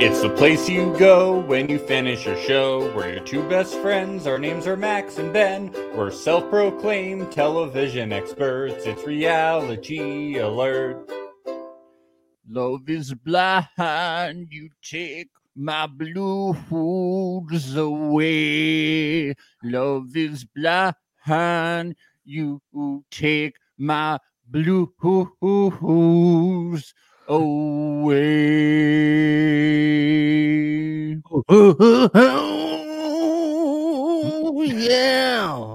It's the place you go when you finish your show. We're your two best friends. Our names are Max and Ben. We're self-proclaimed television experts. It's Reality Alert. Love is blind. You take my blues away. Love is blind. You take my blues away. Oh, yeah.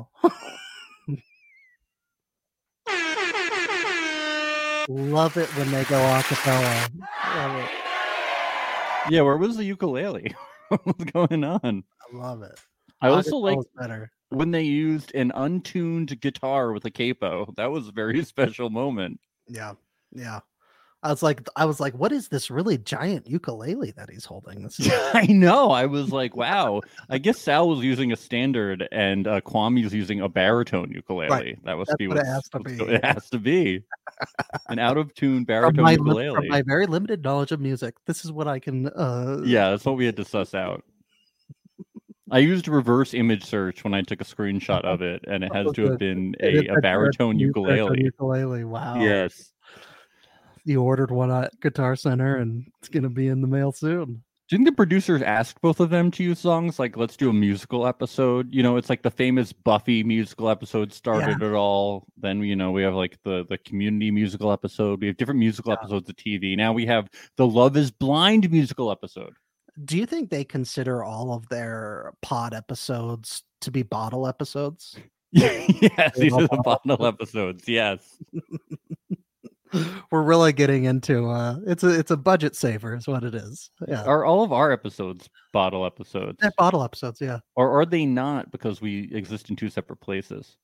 Love it when they go acapella. Love it. Yeah, where was the ukulele? What's going on? I love it. I also like better when they used an untuned guitar with a capo. That was a very special moment. Yeah. I was like, what is this really giant ukulele that he's holding? This is I know. I was like, wow. I guess Sal was using a standard and Kwame's using a baritone ukulele. Right. That must That's be what it has to be. It has to be an out of tune baritone ukulele. From my very limited knowledge of music, this is what I can. Yeah, that's what we had to suss out. I used reverse image search when I took a screenshot of it, and it has to have been a baritone ukulele. Wow. Yes. You ordered one at Guitar Center, and it's going to be in the mail soon. Do you think the producers asked both of them to use songs? Like, let's do a musical episode. You know, it's like the famous Buffy musical episode started it all. Then, you know, we have like the Community musical episode. We have different musical episodes of TV. Now we have the Love is Blind musical episode. Do you think they consider all of their pod episodes to be bottle episodes? Yes, these are the bottle episodes. Yes. We're really getting into it's a budget saver is what it is. Yeah. Are all of our episodes bottle episodes? They're bottle episodes, yeah. Or are they not because we exist in two separate places?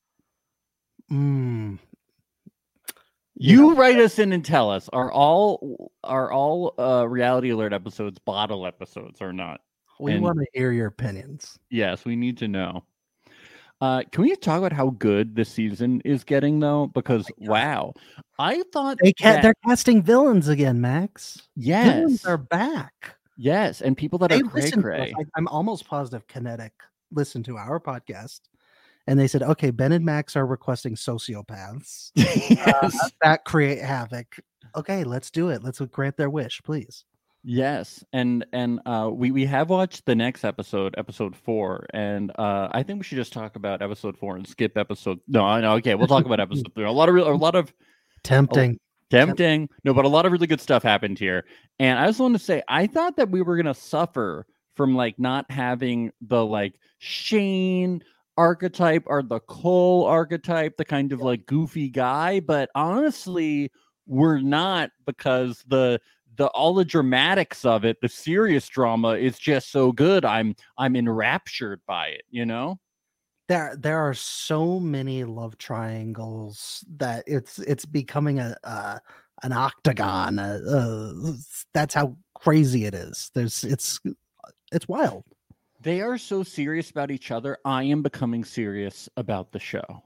You write us in and tell us, are all Reality Alert episodes bottle episodes or not? We want to hear your opinions. Yes, we need to know. Can we talk about how good this season is getting, though? Because, wow, I thought they're casting villains again, Max. Yes. Villains are back. Yes, and people that are cray-cray. I'm almost positive Kinetic listened to our podcast, and they said, okay, Ben and Max are requesting sociopaths that create havoc. Okay, let's do it. Let's grant their wish, please. Yes, and we have watched the next episode 4, and I think we should just talk about episode 4 and skip episode. No, okay, we'll talk about episode 3. A lot of tempting. No, but a lot of really good stuff happened here, and I just want to say I thought that we were gonna suffer from like not having the like Shane archetype or the Cole archetype, the kind of like goofy guy, but honestly, we're not, because all the dramatics of it, the serious drama is just so good. I'm enraptured by it, you know? There are so many love triangles that it's becoming an octagon. That's how crazy it is. It's wild. They are so serious about each other. I am becoming serious about the show.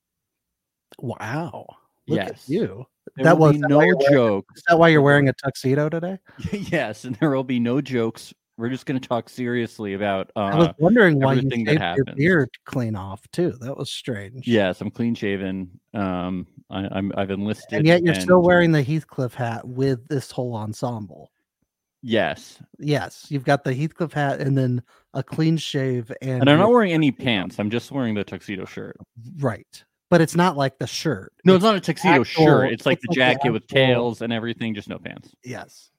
Wow. Look at you. There will be no joke. Is that why you're wearing a tuxedo today? Yes, and there will be no jokes. We're just going to talk seriously about I was wondering why you shaved your beard clean off too. That was strange. Yes, I'm clean shaven. I've enlisted, and yet you're still wearing the Heathcliff hat with this whole ensemble. Yes, you've got the Heathcliff hat and then a clean shave, and I'm not wearing any pants. I'm just wearing the tuxedo shirt. Right. But it's not like the shirt. No, it's not a tuxedo shirt. It's like the jacket with tails and everything, just no pants. Yes.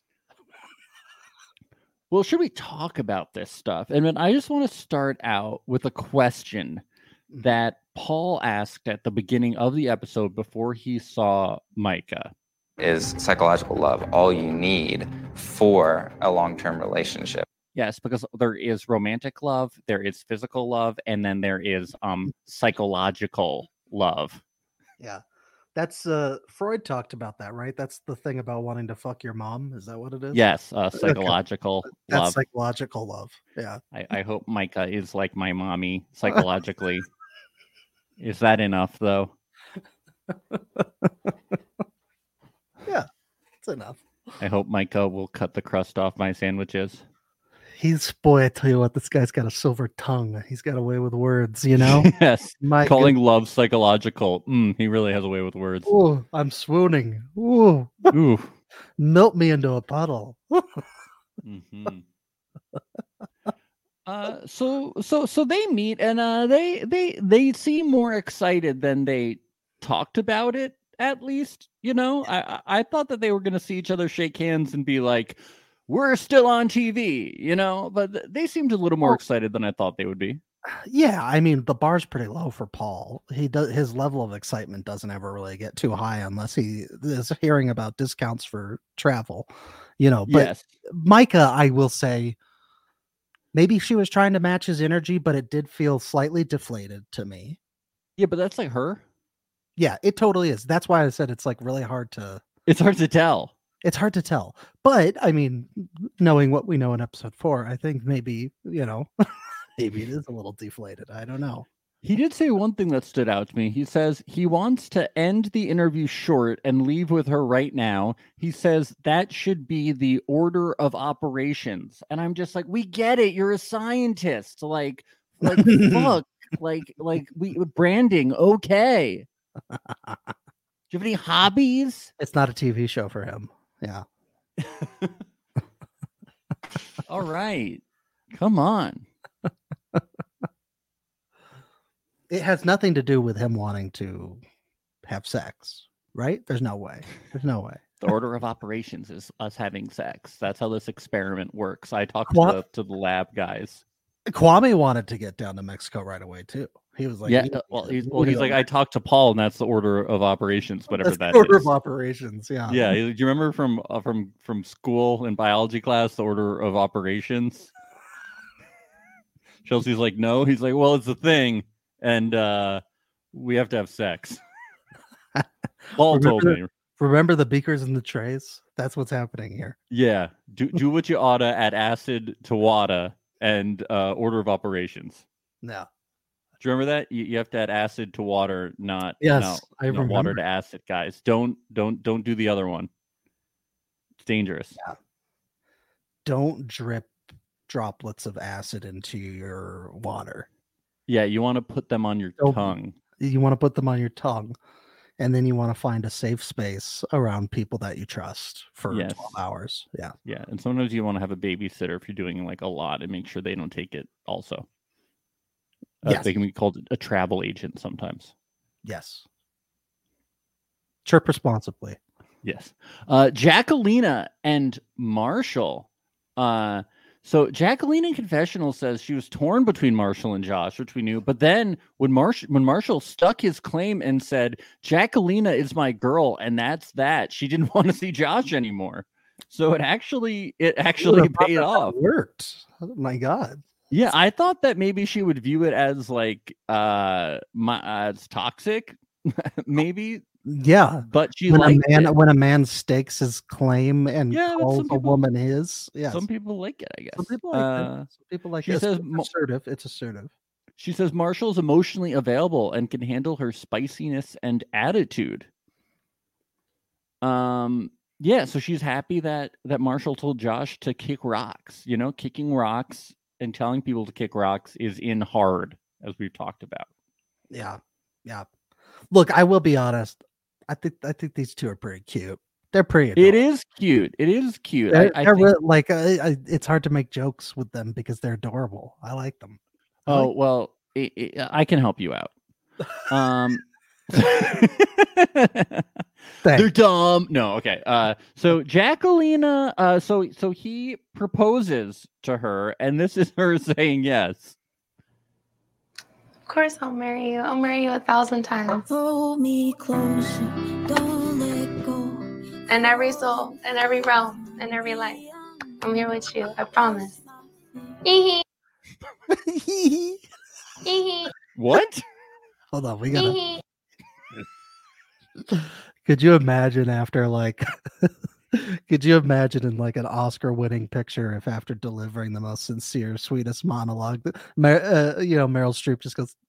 Well, should we talk about this stuff? And then I just want to start out with a question that Paul asked at the beginning of the episode before he saw Micah. Is psychological love all you need for a long-term relationship? Yes, because there is romantic love, there is physical love, and then there is psychological love. Yeah. That's Freud talked about that, right? That's the thing about wanting to fuck your mom. Is that what it is? Yes, psychological love. That's psychological love. Yeah. I hope Micah is like my mommy psychologically. Is that enough, though? Yeah, it's enough. I hope Micah will cut the crust off my sandwiches. Boy, I tell you what, this guy's got a silver tongue. He's got a way with words, you know? Yes. My Calling love psychological. He really has a way with words. Oh, I'm swooning. Ooh. Ooh. Melt me into a puddle. Mm-hmm. So they meet and they seem more excited than they talked about it. At least, you know, I thought that they were going to see each other, shake hands, and be like, "We're still on TV," you know. But they seemed a little more excited than I thought they would be. Yeah, I mean, the bar's pretty low for Paul. His level of excitement doesn't ever really get too high unless he is hearing about discounts for travel, you know. But Yes. Micah, I will say, maybe she was trying to match his energy, but it did feel slightly deflated to me. Yeah, but that's like her. Yeah, it totally is. That's why I said it's like really hard to. It's hard to tell. It's hard to tell. But I mean, knowing what we know in episode 4, I think maybe, you know, maybe it is a little deflated. I don't know. He did say one thing that stood out to me. He says he wants to end the interview short and leave with her right now. He says that should be the order of operations. And I'm just like, we get it. You're a scientist. Like fuck. Like we branding. Okay. Do you have any hobbies? It's not a TV show for him. Yeah. All right. Come on. It has nothing to do with him wanting to have sex, right? There's no way. There's no way. The order of operations is us having sex. That's how this experiment works. I talked to the lab guys. Kwame wanted to get down to Mexico right away too. He was like, yeah. He's like, I talked to Paul, and that's the order of operations. Whatever that's that the order is. of operations. Yeah. Yeah. Do you remember from school in biology class the order of operations? Chelsea's like, no. He's like, well, it's a thing, and we have to have sex. Paul told me. Remember the beakers and the trays? That's what's happening here. Yeah. Do what you oughta, add acid to wada, and order of operations. No. Do you remember that? You have to add acid to water, not I remember. water to acid, guys. Don't do the other one. It's dangerous. Yeah. Don't drip droplets of acid into your water. Yeah, you want to put them on your tongue. You want to put them on your tongue. And then you want to find a safe space around people that you trust for 12 hours. Yeah. Yeah. And sometimes you want to have a babysitter if you're doing like a lot and make sure they don't take it also. Yes. They can be called a travel agent sometimes. Yes. Chirp responsibly. Yes. Jacquelina and Marshall. So Jacqueline in confessional says she was torn between Marshall and Josh, which we knew. But then when Marshall stuck his claim and said, Jacquelina is my girl, and that's that, she didn't want to see Josh anymore. So it actually paid off. It worked. Oh my God. Yeah, I thought that maybe she would view it as like as toxic, maybe. Yeah, but she when a man stakes his claim and calls a woman his. Yeah, some people like it. I guess some people like it. Some people like it. Says, it's assertive. It's assertive. She says Marshall's emotionally available and can handle her spiciness and attitude. Yeah, so she's happy that Marshall told Josh to kick rocks. You know, kicking rocks and telling people to kick rocks is in hard, as we've talked about. Yeah, yeah. Look, I will be honest. I think these two are pretty cute. They're pretty adorable. It is cute. It's hard to make jokes with them because they're adorable. I like them. Well, I can help you out. They're dumb. No, okay. So Jacquelina, so he proposes to her, and this is her saying yes. Of course I'll marry you. I'll marry you 1,000 times. Hold me closer, don't let go. In every soul, in every realm, in every life. I'm here with you, I promise. Hee hee. What? Hold on, we gotta. Could you imagine after like could you imagine in like an Oscar-winning picture if after delivering the most sincere, sweetest monologue, Meryl Streep just goes,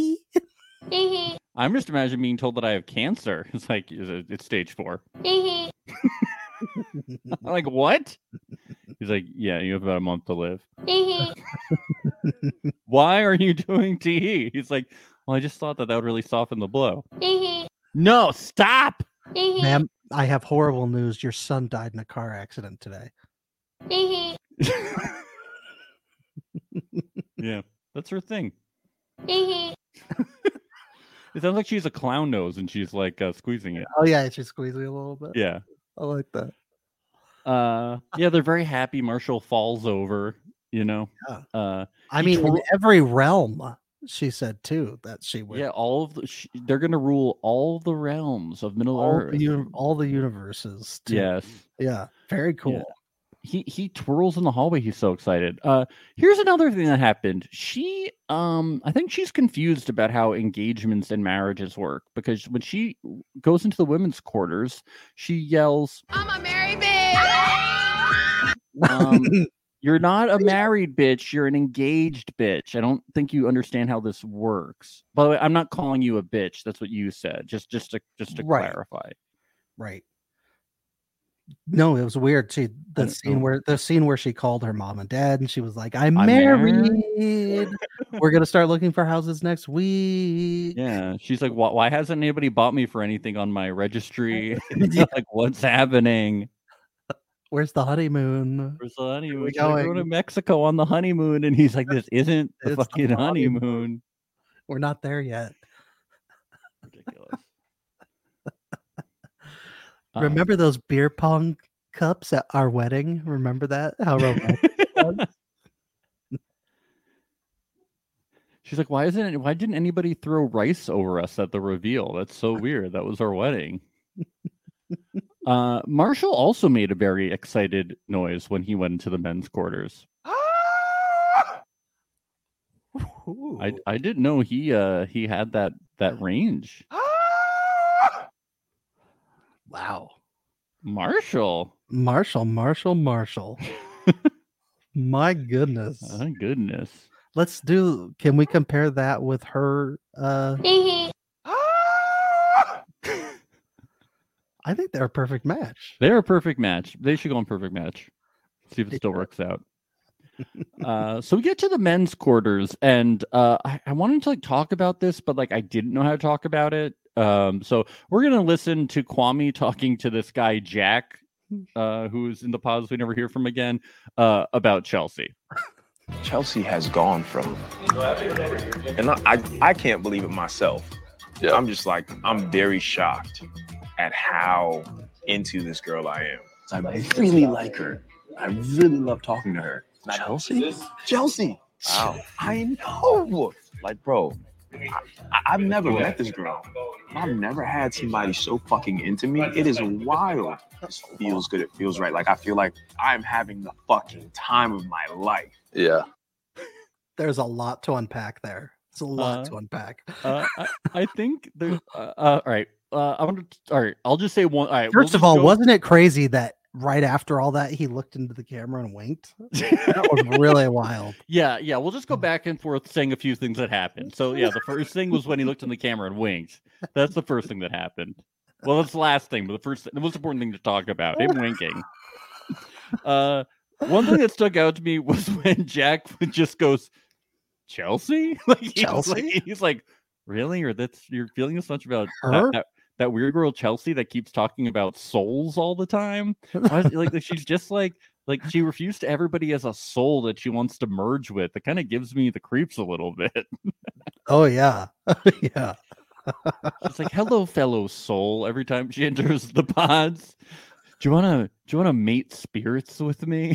I'm just imagining being told that I have cancer. It's like it's stage 4. I'm like, what? He's like, yeah, you have about a month to live. Why are you doing tee? He's like, well, I just thought that would really soften the blow. No, stop. Ma'am, I have horrible news. Your son died in a car accident today. Yeah, that's her thing. It sounds like she's a clown nose and she's like squeezing it. Oh yeah, she's squeezing a little bit. Yeah, I like that. Yeah, they're very happy. Marshall falls over. You know. Yeah. I mean, in every realm, she said too that she would. Yeah, all of they're gonna rule all the realms of Middle Earth, all the universes. Too. Yes. Yeah. Very cool. Yeah. He twirls in the hallway. He's so excited. Here's another thing that happened. She, I think she's confused about how engagements and marriages work, because when she goes into the women's quarters, she yells, "I'm a married bitch." You're not a married bitch. You're an engaged bitch. I don't think you understand how this works. By the way, I'm not calling you a bitch. That's what you said. Just to clarify. Right. No, it was weird too. The scene where she called her mom and dad, and she was like, "I'm married. We're gonna start looking for houses next week." Yeah, she's like, "Why hasn't anybody bought me for anything on my registry? Like, what's happening? Where's the honeymoon? Where's the honeymoon? We're going to Mexico on the honeymoon," and he's like, "This isn't the fucking honeymoon. We're not there yet." Ridiculous. Remember those beer pong cups at our wedding? Remember that? How romantic it was? She's like, why didn't anybody throw rice over us at the reveal? That's so weird. That was our wedding. Marshall also made a very excited noise when he went into the men's quarters. I didn't know he had that range. Wow. Marshall. My goodness. My goodness. Can we compare that with her? I think they're a perfect match. They're a perfect match. They should go on Perfect Match. See if it still works out. So we get to the men's quarters, and I wanted to talk about this, but I didn't know how to talk about it. So we're gonna listen to Kwame talking to this guy Jack, who's in the pause we never hear from again, about Chelsea. Chelsea has gone from, and I can't believe it myself. Yeah. I'm just I'm very shocked at how into this girl I am. I really like her. I really love talking to her. Chelsea. Wow. I know. Bro, I've never met this girl. I've never had somebody so fucking into me. It is wild. It feels good. It feels right. I feel like I'm having the fucking time of my life. Yeah. There's a lot to unpack there. It's a lot to unpack. I think there's all right. All right. I'll just say one. All right. First of all, wasn't it crazy that right after all that he looked into the camera and winked? That was really wild. Yeah. We'll just go back and forth saying a few things that happened. So yeah, the first thing was when he looked in the camera and winked. That's the first thing that happened. Well, that's the last thing, but the most important thing to talk about, him winking. One thing that stuck out to me was when Jack just goes, "Chelsea?" Chelsea? He's like, really? Or you're feeling this much about her? That weird girl Chelsea that keeps talking about souls all the time? She's just like she refers to everybody as a soul that she wants to merge with. It kind of gives me the creeps a little bit. Oh yeah. Yeah. She's like, "Hello, fellow soul," every time she enters the pods. Do you wanna mate spirits with me?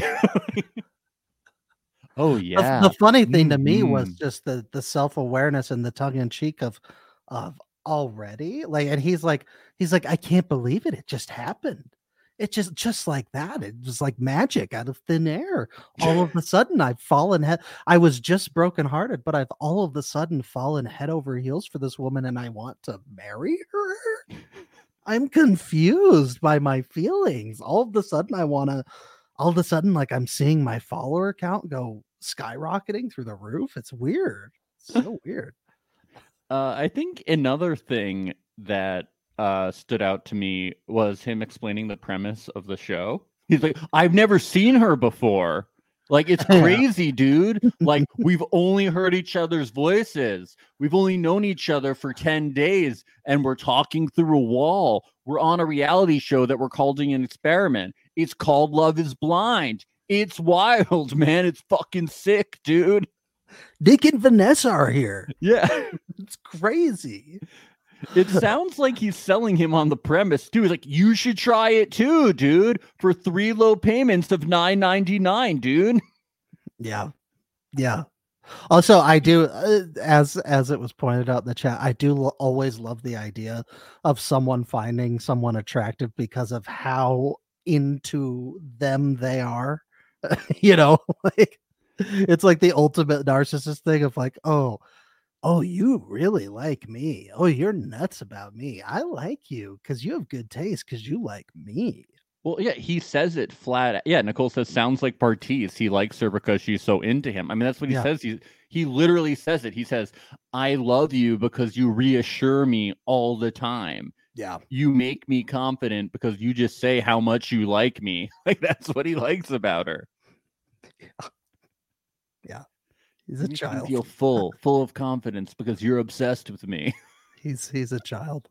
Oh yeah. The funny thing to me was just the self-awareness and the tongue-in-cheek of already. And he's like, I can't believe it. It just happened. It just like that. It was like magic out of thin air. All of a sudden I've fallen I was just brokenhearted, but I've all of a sudden fallen head over heels for this woman and I want to marry her. I'm confused by my feelings. All of a sudden I'm seeing my follower count go skyrocketing through the roof. It's weird. It's so weird. I think another thing that stood out to me was him explaining the premise of the show. He's like, I've never seen her before. Like, it's crazy, dude. Like, we've only heard each other's voices. We've only known each other for 10 days, and we're talking through a wall. We're on a reality show that we're calling an experiment. It's called Love is Blind. It's wild, man. It's fucking sick, dude. Nick and Vanessa are here. Yeah. It's crazy. It sounds like he's selling him on the premise, too. He's like, you should try it, too, dude, for 3 low payments of $9.99, dude. Yeah. Yeah. Also, I do, as it was pointed out in the chat, I do always love the idea of someone finding someone attractive because of how into them they are. You know, like it's like the ultimate narcissist thing of like, oh, you really like me. Oh, you're nuts about me. I like you because you have good taste because you like me. Well, yeah, he says it flat. Yeah, Nicole says, sounds like Bartiz. He likes her because she's so into him. I mean, that's what he says. He literally says it. He says, I love you because you reassure me all the time. Yeah. You make me confident because you just say how much you like me. Like, that's what he likes about her. Yeah. He's a child. You feel full of confidence because you're obsessed with me. He's a child.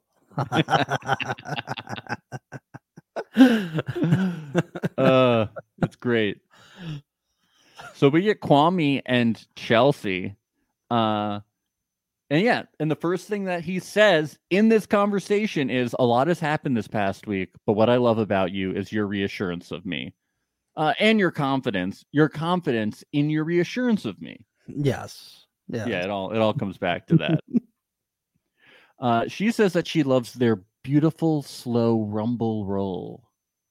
It's great. So we get Kwame and Chelsea. And the first thing that he says in this conversation is, a lot has happened this past week, but what I love about you is your reassurance of me. And your confidence in your reassurance of me. Yes. Yeah. Yeah, it all comes back to that. She says that she loves their beautiful, slow rumble roll.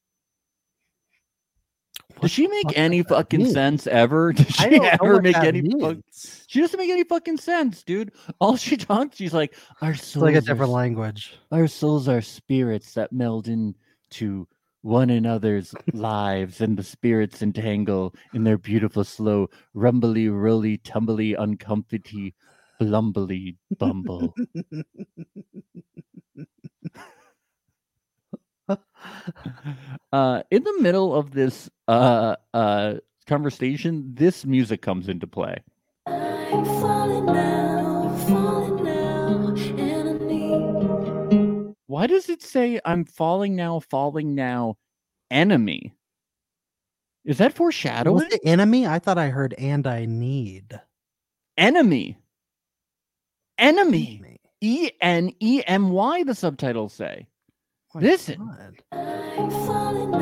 Does she make any fucking sense ever? Does she ever make any She doesn't make any fucking sense, dude. All she talks, she's like, our souls, it's like a different language. Our souls are spirits that meld into one another's lives, and the spirits entangle in their beautiful, slow, rumbly, rolly, tumbly, uncomfy, blumbly bumble. In the middle of this conversation, this music comes into play. I'm falling now, and I need... Why does it say I'm falling now, enemy? Is that foreshadowing? Was it enemy? I thought I heard and I need. Enemy. ENEMY, the subtitles say. Listen. I'm falling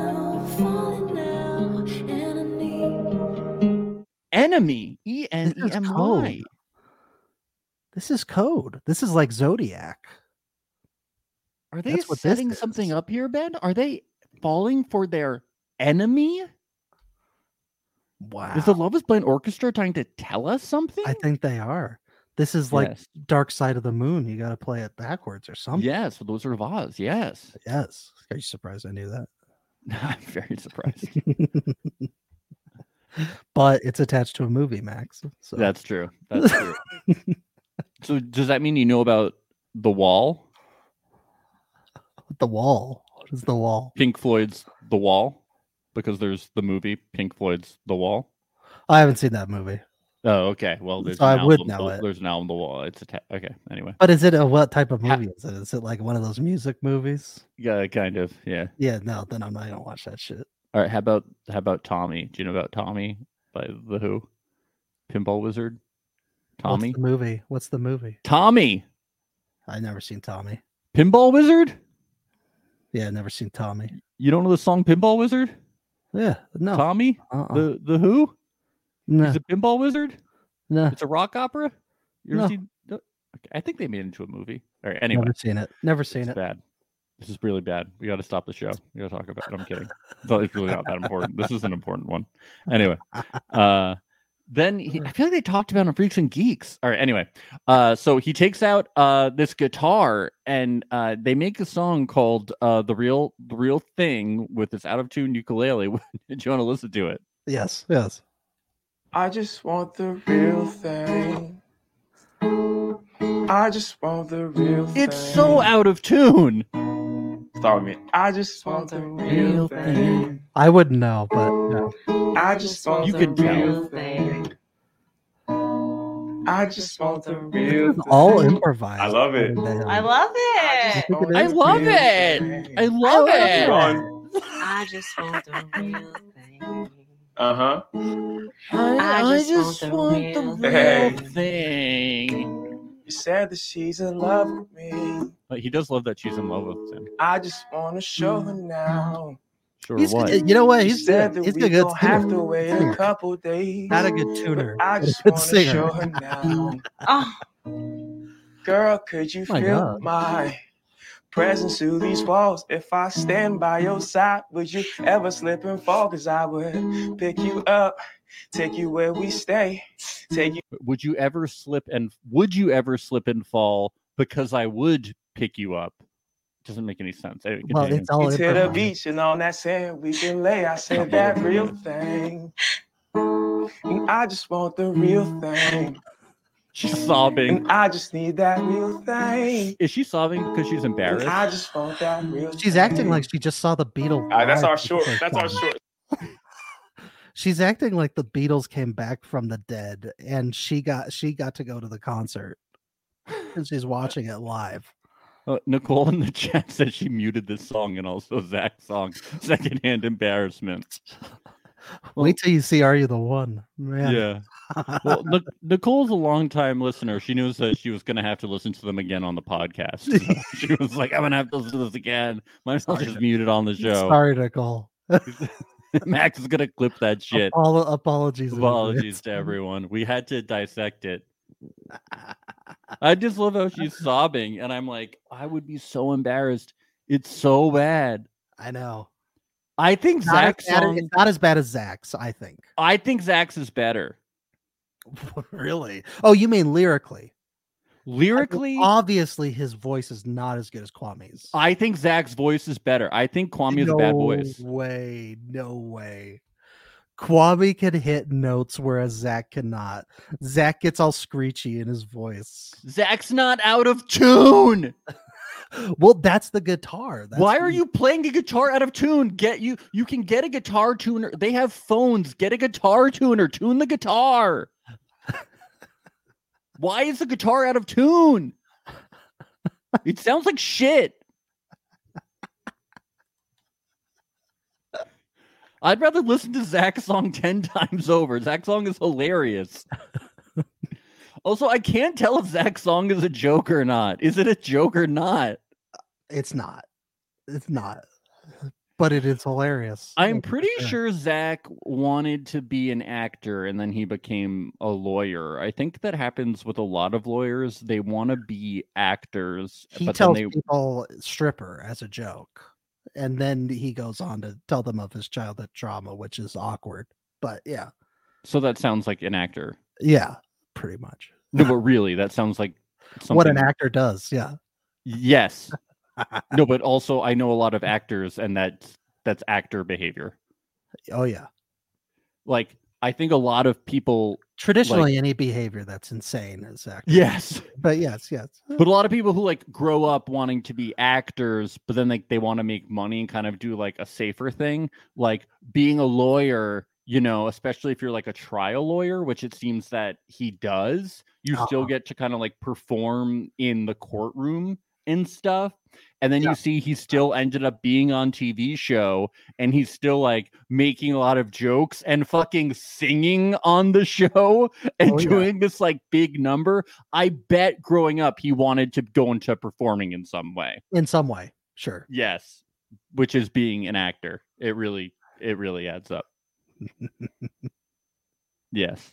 now, and I need... Enemy, ENEMY. This is code. This is like Zodiac. Are they setting something up here, Ben? Are they falling for their enemy? Wow. Is the Love is Blind Orchestra trying to tell us something? I think they are. This is like Dark Side of the Moon. You got to play it backwards or something. Yes, with Wizard of Oz. Yes. Yes. Are you surprised I knew that? I'm very surprised. But it's attached to a movie, Max. So. That's true. So does that mean you know about The Wall? The Wall? What is The Wall? Pink Floyd's The Wall, because there's the movie Pink Floyd's The Wall. I haven't seen that movie. Oh, okay. Well, there's I would know it. There's an album, The Wall. It's okay. Anyway, but is it what type of movie is it? Is it like one of those music movies? Yeah, kind of. Yeah. Yeah. No, then I don't watch that shit. All right. How about Tommy? Do you know about Tommy by The Who? Pinball Wizard. Tommy. What's the movie? Tommy. I never seen Tommy. Pinball Wizard. Yeah, never seen Tommy. You don't know the song Pinball Wizard? Yeah. No. Tommy. The Who. No. He's a pinball wizard? No. It's a rock opera? You ever seen... Okay. I think they made it into a movie. All right, anyway. Never seen it. Bad. This is really bad. We got to stop the show. We got to talk about it. I'm kidding. It's really not that important. This is an important one. Anyway. Then I feel like they talked about it on Freaks and Geeks. All right, anyway. So he takes out this guitar and they make a song called The Real Thing with this out of tune ukulele. Did you want to listen to it? Yes. I just want the real thing. I just want the real thing. It's so out of tune. Start with me. I just want the real thing. I wouldn't know, but no. I just want You the can tell. real thing. I just want the real thing. All improvised. I love it. I love it. I love it. I love it. I just want the real thing. Uh-huh. I just want the real thing. You said that she's in love with me. But he does love that she's in love with him. I just want to show her now. Sure, He's, what? you know what? You He's said good. that He's we a good don't have to singer. wait a couple days. Not a good tuner. I but just a good want to singer. show her now. Oh, Girl, could you My feel God. my presence through these walls? If I stand by your side, would you ever slip and fall? Cause I would pick you up, take you where we stay, take you. Would you ever slip and fall? Because I would pick you up. Doesn't make any sense. Well, it's all To the improvised. beach and on that sand we can lay. I said that real thing. And I just want the real thing. She's sobbing. And I just need that real thing. Is she sobbing because she's And embarrassed? I just want that real thing. She's acting like she just saw the Beatles. That's live our for the short. first That's our time. short. She's acting like the Beatles came back from the dead and she got to go to the concert. And she's watching it live. Nicole in the chat says she muted this song and also Zach's song, Secondhand Embarrassment. Wait till you see Are You the One? Man. Yeah. Well, Nicole's a long-time listener. She knows that she was going to have to listen to them again on the podcast. So she was like, I'm going to have to listen to this again. Might as well just mute it on the show. Sorry, Nicole. Max is going to clip that shit. Apologies. Apologies to everyone. We had to dissect it. I just love how she's sobbing, and I'm like, I would be so embarrassed. It's so bad. I know. I think Zach's song. It's not as bad as Zach's, I think. I think Zach's is better. Really? Oh, you mean lyrically? Lyrically, obviously his voice is not as good as Kwame's. I think Zach's voice is better. I think Kwame has a bad voice. No way. Kwame can hit notes whereas Zach cannot. Zach gets all screechy in his voice. Zach's not out of tune. Well, that's the guitar. Why are you playing a guitar out of tune? You can get a guitar tuner. They have phones. Get a guitar tuner. Tune the guitar. Why is the guitar out of tune? It sounds like shit. I'd rather listen to Zach's song 10 times over. Zach's song is hilarious. Also, I can't tell if Zach's song is a joke or not. Is it a joke or not? It's not. But it is hilarious. I'm pretty sure Zach wanted to be an actor and then he became a lawyer. I think that happens with a lot of lawyers. They want to be actors. He tells people stripper as a joke. And then he goes on to tell them of his childhood trauma, which is awkward. But yeah. So that sounds like an actor. Yeah, pretty much. No, but really, that sounds like something... what an actor does. Yeah. Yes. No, but also I know a lot of actors, and that's actor behavior. Oh yeah. Like I think a lot of people traditionally any behavior that's insane is actor. Yes. But yes. But a lot of people who like grow up wanting to be actors, but then they want to make money and kind of do like a safer thing, like being a lawyer. You know, especially if you're like a trial lawyer, which it seems that he does, you still get to kind of like perform in the courtroom and stuff. And then you see he still ended up being on TV show and he's still like making a lot of jokes and fucking singing on the show and doing this like big number. I bet growing up he wanted to go into performing in some way. In some way, sure. Yes, which is being an actor. It really adds up. Yes.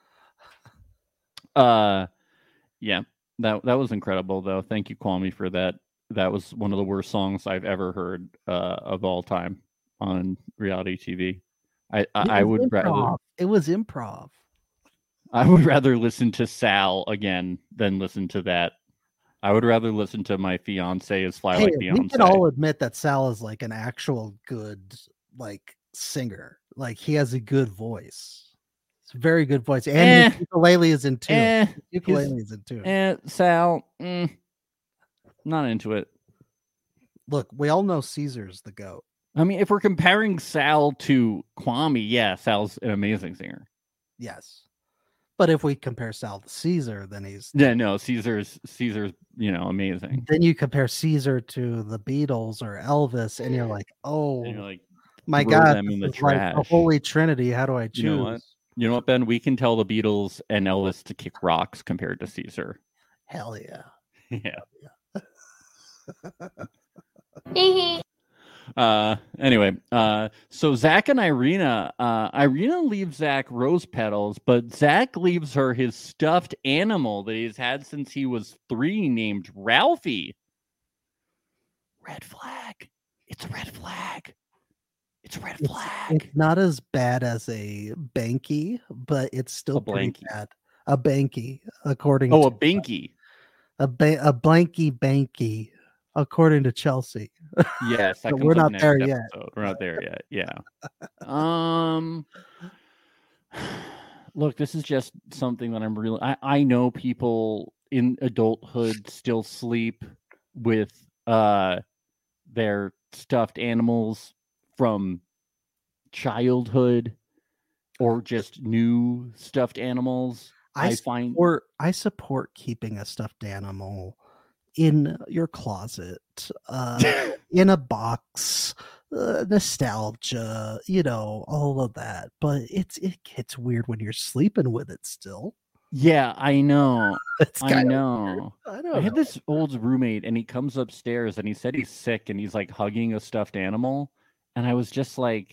Yeah, that was incredible though. Thank you, Kwame, for that. That was one of the worst songs I've ever heard of all time on reality TV. I would rather it was improv. I would rather listen to Sal again than listen to that. I would rather listen to My Fiance Is Fly Like Beyonce. We can all admit that Sal is like an actual good like singer. Like he has a good voice. It's a very good voice. And ukulele is in tune. Ukulele is in tune. Sal, not into it. Look, we all know Caesar's the GOAT. I mean, if we're comparing Sal to Kwame, yeah, Sal's an amazing singer. Yes. But if we compare Sal to Caesar, then he's Caesar's amazing. Then you compare Caesar to the Beatles or Elvis, and you're like, oh, and you're like, my throw God, them in the this is like trash. the Holy Trinity. How do I choose? You know what, Ben? We can tell the Beatles and Elvis to kick rocks compared to Caesar. Hell yeah. Anyway, so Zach and Irina leaves Zach rose petals, but Zach leaves her his stuffed animal that he's had since he was 3, named Ralphie. Red flag. It's a red flag. It's a red flag. It's not as bad as a Banky, but it's still pretty bad. A Banky, according to a Binky. A blanky Banky, according to Chelsea. Yes, that we're not there yet. We're not there yet. Yeah. Look, this is just something that I'm really. I know people in adulthood still sleep with their stuffed animals from childhood or just new stuffed animals. I support keeping a stuffed animal in your closet, in a box, nostalgia, all of that. But it gets weird when you're sleeping with it still. Yeah, I know. I had this old roommate, and he comes upstairs, and he said he's sick, and he's like hugging a stuffed animal, and I was just like,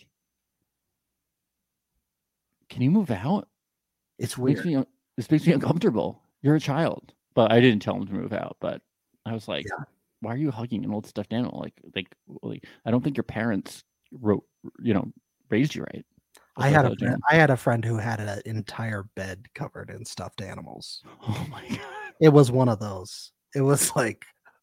"Can you move out?" It's weird. This makes me uncomfortable. You're a child, but I didn't tell him to move out. But I was like, "Why are you hugging an old stuffed animal? Like, I don't think your parents raised you right." I had a friend who had an entire bed covered in stuffed animals. Oh my God. It was one of those. It was like,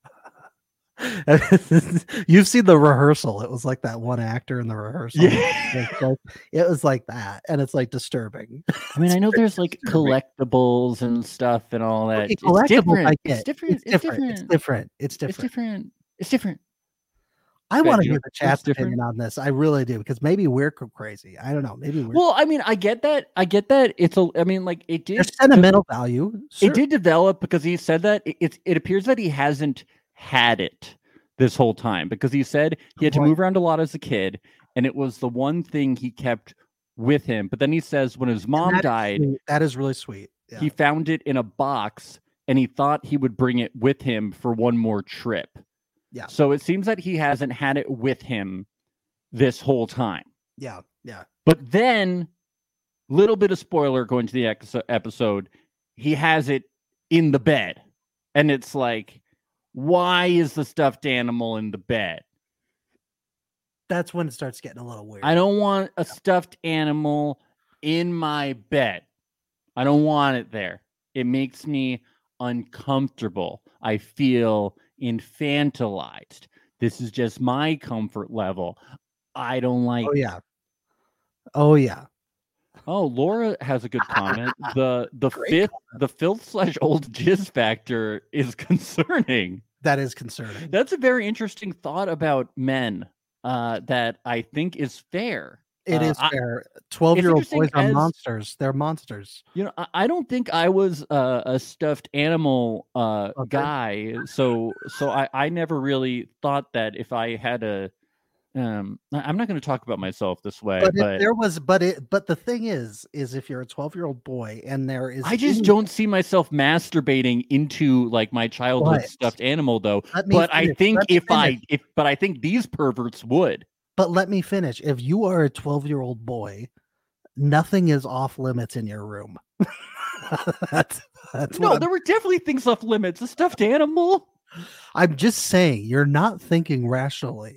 you've seen The Rehearsal. It was like that one actor in The Rehearsal. Yeah. It was like that. And it's like disturbing. I mean, I know there's like collectibles and stuff and all that. Okay, it's different. It's different. It's different. I want to hear the chat's opinion on this. I really do, because maybe we're crazy. I don't know. Maybe we're. Well, I mean, I get that. It did. There's sentimental value. Sure. It did develop because he said that it appears that he hasn't had it this whole time, because he said he had to move around a lot as a kid, and it was the one thing he kept with him. But then he says when his mom died, that is really sweet. Yeah. He found it in a box, and he thought he would bring it with him for one more trip. Yeah. So it seems that he hasn't had it with him this whole time. Yeah. Yeah. But then, little bit of spoiler going to the episode, he has it in the bed. And it's like, why is the stuffed animal in the bed? That's when it starts getting a little weird. I don't want a stuffed animal in my bed. I don't want it there. It makes me uncomfortable. I feel infantilized. This is just my comfort level. I don't like it. Oh yeah. Oh, Laura has a good comment. The filth/old jizz factor is concerning. That is concerning. That's a very interesting thought about men that I think is fair. It is fair. 12-year-old boys are monsters. They're monsters. I don't think I was a stuffed animal guy. So I never really thought that if I had a I'm not going to talk about myself this way, but the thing is if you're a 12-year-old boy and there is, I just don't see myself masturbating into like my childhood stuffed animal though. I think these perverts would. But let me finish. If you are a 12-year-old boy, nothing is off limits in your room. that's there were definitely things off limits. A stuffed animal. I'm just saying, you're not thinking rationally.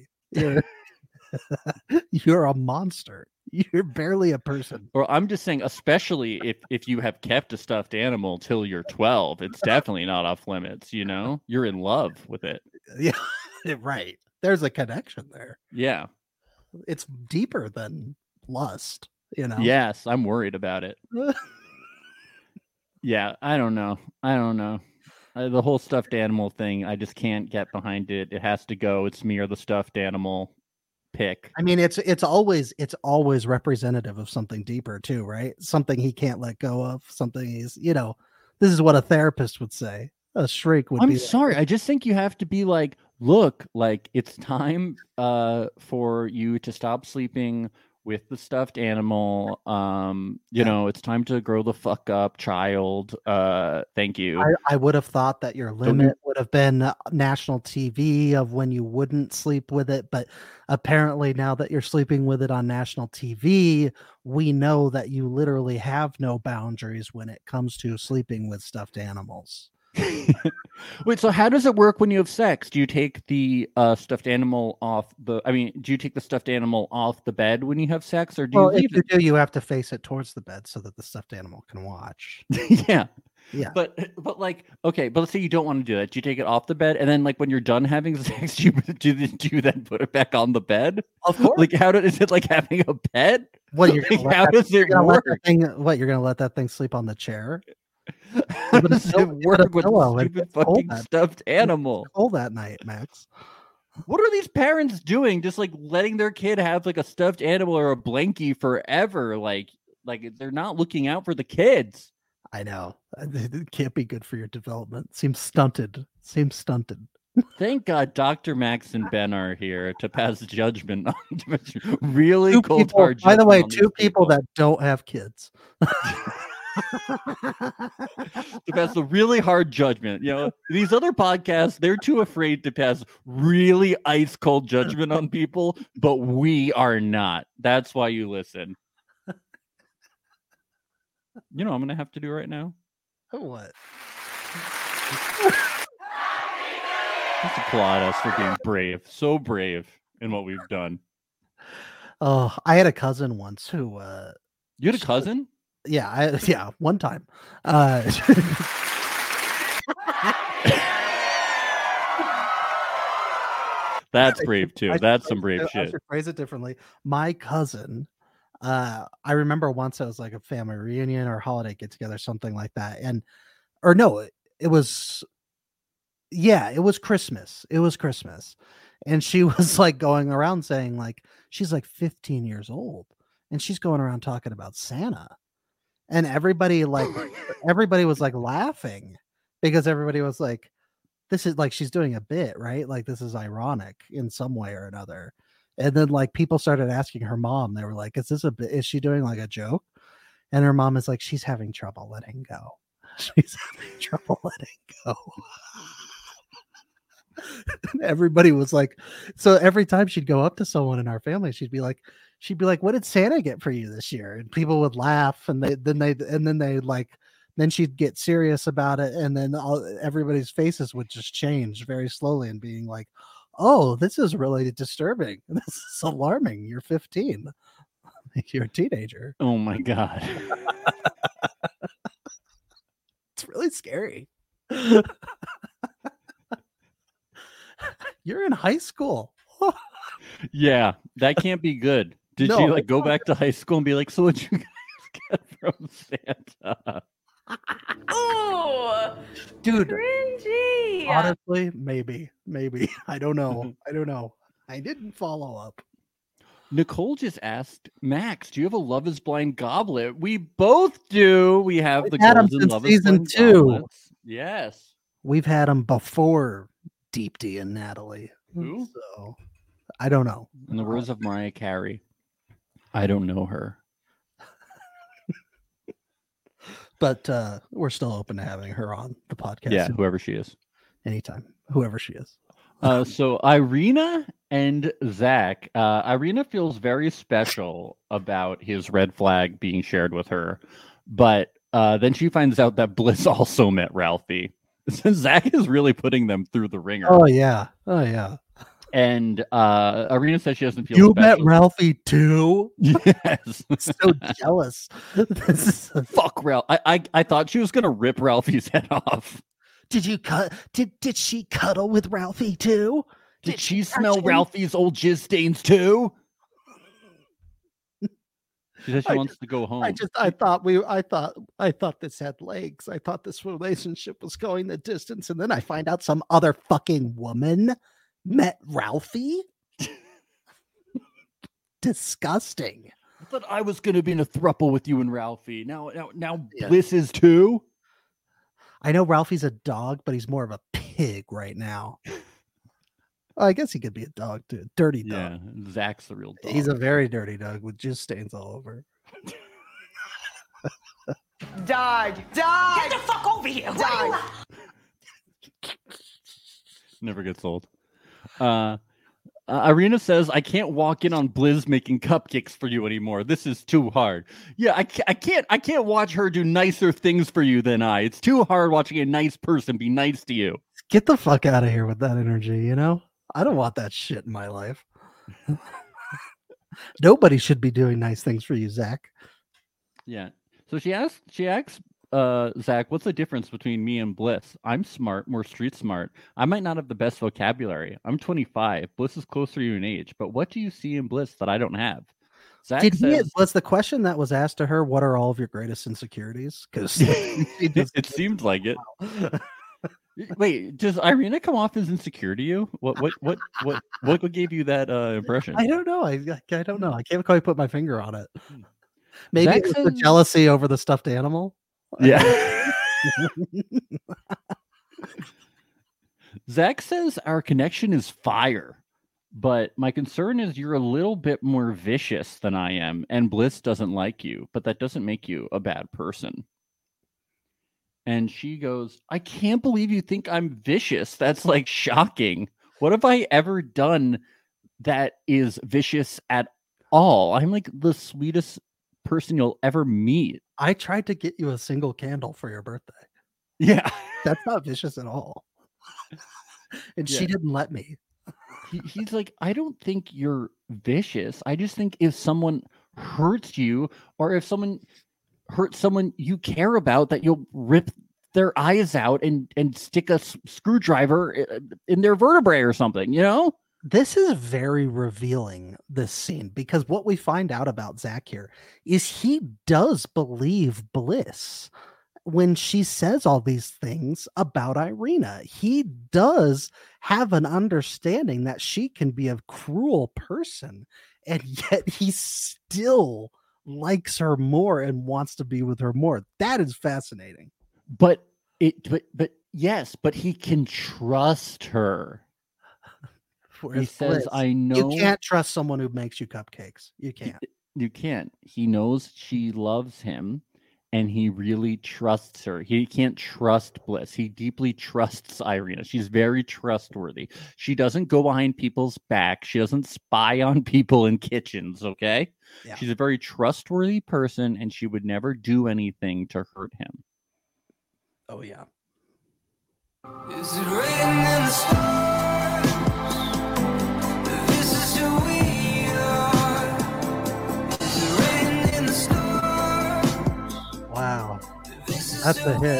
You're a monster. You're barely a person. Or I'm just saying, especially if you have kept a stuffed animal till you're 12, it's definitely not off limits. You're in love with it. Yeah, right. There's a connection there. Yeah. It's deeper than lust, Yes, I'm worried about it. Yeah, I don't know. The whole stuffed animal thing, I just can't get behind it. It has to go. It's me or the stuffed animal. pick. I mean, it's always representative of something deeper too, right? Something he can't let go of. Something he's, this is what a therapist would say. A shrink would be. I'm sorry. I just think you have to be like, look, like it's time for you to stop sleeping with the stuffed animal. It's time to grow the fuck up, child. Thank you. I would have thought that your limit would have been national TV of when you wouldn't sleep with it, but apparently now that you're sleeping with it on national TV, we know that you literally have no boundaries when it comes to sleeping with stuffed animals. Wait, so how does it work when you have sex? Do you take the stuffed animal off do you take the stuffed animal off the bed when you have sex, or do you leave it? If you do, you have to face it towards the bed so that the stuffed animal can watch. Yeah. But like, okay, but let's say you don't want to do that. Do you take it off the bed, and then like when you're done having sex, do you then put it back on the bed? Of course. Like, is it like having a bed? What how does it work? You're gonna let that thing sleep on the chair? How does it work with a stupid fucking stuffed animal? All that night, Max. What are these parents doing? Just like letting their kid have like a stuffed animal or a blankie forever? Like they're not looking out for the kids. I know. It can't be good for your development. Seems stunted. Thank God Dr. Max and Ben are here to pass judgment on really cold hard judgment. By the way, two people that don't have kids. To pass a really hard judgment. These other podcasts, they're too afraid to pass really ice cold judgment on people, but we are not. That's why you listen. I'm gonna have to do right now. What? Let's applaud us for being brave, so brave in what we've done. Oh, I had a cousin once who you had a cousin? Yeah, one time. That's brave too. That's some brave shit. I should phrase it differently. My cousin, I remember once it was like a family reunion or holiday get together, something like that. It was Christmas. It was Christmas. And she was like going around saying like, she's like 15 years old and she's going around talking about Santa. And everybody was like laughing because everybody was like, this is like, she's doing a bit, right? Like this is ironic in some way or another. And then like people started asking her mom, they were like, is she doing like a joke? And her mom is like, she's having trouble letting go. She's having trouble letting go. Everybody was like, so every time she'd go up to someone in our family, she'd be like, what did Santa get for you this year? And people would laugh, and then she'd get serious about it, and then everybody's faces would just change very slowly and being like, oh, this is really disturbing. This is alarming. You're 15. You're a teenager. Oh my God. It's really scary. You're in high school. Yeah, that can't be good. Did you like go back to high school and be like, so what'd you guys get from Santa? Oh, dude, cringy. Honestly, maybe. I don't know. I didn't follow up. Nicole just asked, Max, do you have a Love is Blind goblet? We both do. We have the golden Love is Blind goblets. Yes. We've had them before Deep D and Natalie. Who? So I don't know. In the words of Mariah Carey, I don't know her. But we're still open to having her on the podcast. Yeah, whoever she is. Anytime. Whoever she is. So Irina and Zach, Irina feels very special about his red flag being shared with her. But then she finds out that Bliss also met Ralphie. Zach is really putting them through the ringer. Oh, yeah. And Irina says she doesn't feel You special. met Ralphie too? Yes. So jealous. Fuck Ralph. I thought she was gonna rip Ralphie's head off. Did she cuddle with Ralphie too? Did she smell Ralphie's old jizz stains too? She says she wants to go home. I thought this had legs. I thought this relationship was going the distance, and then I find out some other fucking woman met Ralphie. disgusting. I thought I was going to be in a throuple with you and Ralphie. Now Yeah. Bliss is too. I know Ralphie's a dog, but he's more of a pig right now. I guess he could be a dog too. Dirty dog. Yeah, Zach's the real dog. He's a very dirty dog with jizz stains all over. Dog. Get the fuck over here. Dog. Never gets old. Irina says, I can't walk in on Blizz making cupcakes for you anymore. This is too hard. Yeah, I can't watch her do nicer things for you than I. It's too hard watching a nice person be nice to you. Get the fuck out of here with that energy, you know? I don't want that shit in my life. Nobody should be doing nice things for you, Zach. Yeah. So she asks Zach, what's the difference between me and Bliss? I'm smart, more street smart. I might not have the best vocabulary. I'm 25. Bliss is closer to you in age. But what do you see in Bliss that I don't have? Zach was the question that was asked to her, what are all of your greatest insecurities? Because it seemed like it. Wait, does Irina come off as insecure to you? What gave you that impression? I don't know. I don't know. I can't quite put my finger on it. Maybe Zach it was the jealousy over the stuffed animal. Yeah. Zach says our connection is fire, but my concern is you're a little bit more vicious than I am, and Bliss doesn't like you, but that doesn't make you a bad person. And she goes, I can't believe you think I'm vicious. That's like shocking. What have I ever done that is vicious at all? I'm like the sweetest person you'll ever meet. I tried to get you a single candle for your birthday. Yeah. That's not vicious at all. And she didn't let me. He's like, I don't think you're vicious. I just think if someone hurts you or if someone hurts someone you care about, that you'll rip their eyes out and stick a screwdriver in their vertebrae or something, you know? This is very revealing, this scene, because what we find out about Zach here is he does believe Bliss when she says all these things about Irina. He does have an understanding that she can be a cruel person, and yet he still likes her more and wants to be with her more. That is fascinating. But yes, but he can trust her. He says, Bliss, I know you can't trust someone who makes you cupcakes. You can't. You can't. He knows she loves him and he really trusts her. He can't trust Bliss. He deeply trusts Irina. She's very trustworthy. She doesn't go behind people's back. She doesn't spy on people in kitchens, okay? Yeah. She's a very trustworthy person and she would never do anything to hurt him. Oh, yeah. Is it written in the stars? This is who we are. Is it written in the stars? Wow. That's a hit.